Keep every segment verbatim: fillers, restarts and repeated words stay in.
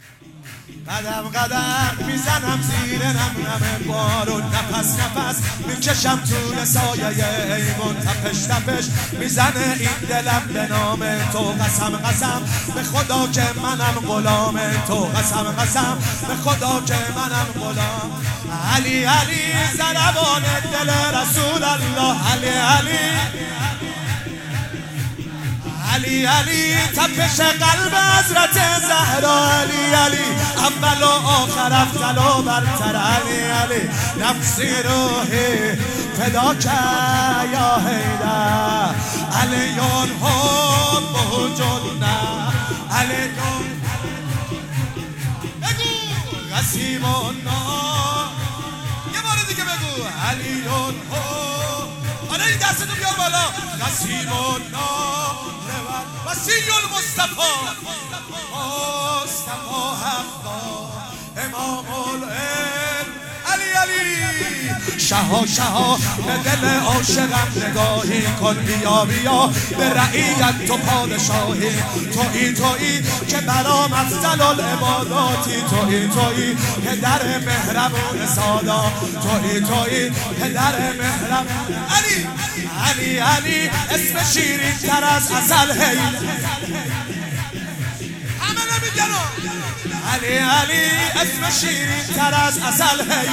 قدم قدم میزنم زیر نم نم بارون، نفس نفس میکشم طول سایه ایمون، تپش تپش میزنه این دلم به نام تو، قسم قسم به خدا که منم غلام تو، قسم قسم به خدا که منم غلام. علی علی ضربان دل رسول الله، علی علی علی علی تپش قلب حضرت زهرا، علی علی اول و آخر افضل و برتر، علی علی نفسی روحی فدا که یا حیدر، علیون هم موجودنا، علیون بگو غسیمونا، یه بار دیگه بگو علیون هم، آره این دستتو بیار بالا، غسیمونا وسیع المصطفى مصطفى حقا امام العلم، علی علی شها شها به دل عاشقم نگاهی کن، بیا بیا به رعیت تو پادشاهی، تویی تویی که برام افضل العباداتی، تویی تویی که در مهربون سادا، تویی تویی که در مهربون. علی علی علی اسم شیرین تر از عسل، هی همه نمیگن علی علی اسم شیرین تر از عسل، هی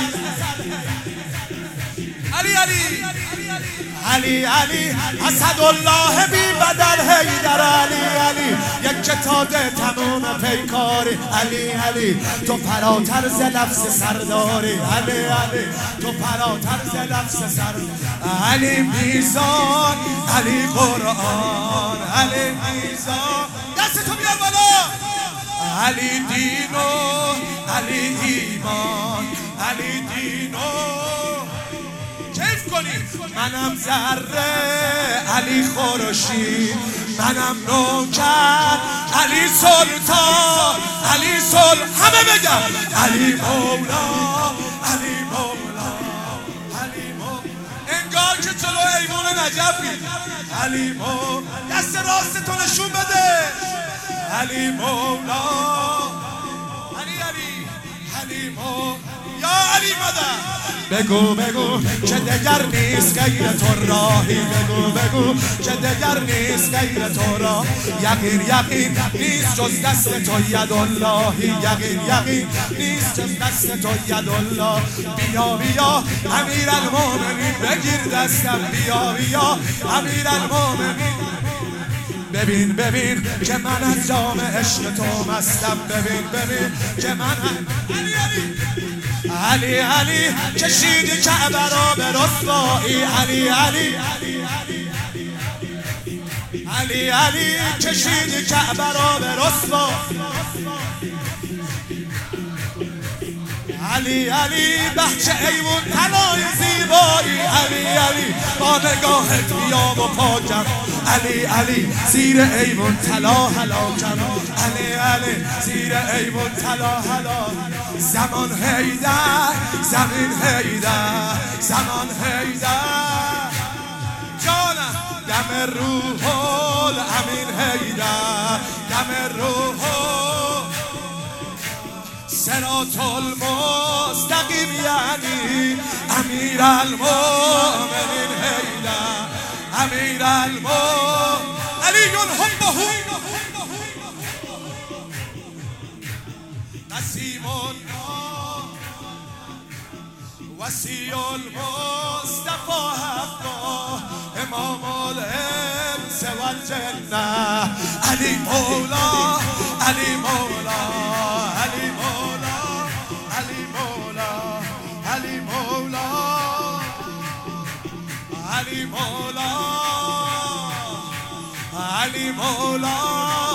علی علی علی علی اسدالله بی بدل حیدر، علی علی یک کتاده تموم پیکاری، علی علی تو فراتر ز لفظ سرداری، علی علی تو فراتر ز لفظ سرداری، علی میزان علی قرآن، علی میزان دست تو بیار بالا، علی دینو علی ایمان، علی دینو کیف کنید، منم ذره علی خورشید، منم نوکر علی سلطان، علی سل همه بگم علی مولا، علی مولا، علی مولا، انگار که جلو ایوان نجفی، علی مولا دست راستتو نشون بده، علی مولا، علی علی علی مولا، یا علی مدد بگو بگو که دگر نیست غیر تو راهی، بگو بگو که دگر نیست غیر تو راه، یقین یقین نیست جز دست تو یداللهی، یقین یقین نیست جز دست تو یدالله، بیا بیا امیرالمومنین بگیر دستم، بیا بیا امیرالمومنین، ببین ببین که من از جام عشق تو مستم، ببین ببین که من علی علی علی علی کشیدی کعبه را به رسوایی، علی علی علی علی کشیدی کعبه را به رسوایی، علی علی بچه ایوون طلای زیبایی، علی علی با نگاهت بیا و پاکم، علی علی زیر ایوون طلا هلاکم، علی علی زیر ایوون طلا هلاکم، زمان حیدر زمین حیدر، زمان حیدر جانم، دم روح الامین حیدر، دم روح صراط المستقیم، یعنی امیرالمومنین حیدر، امیرالمومنین علی حبه قسیمون وسیع المصطفى حقا امام الانس والجنه، علی مولا، علی مولا، علی مولا، علی مولا، علی مولا، علی مولا، علی مولا.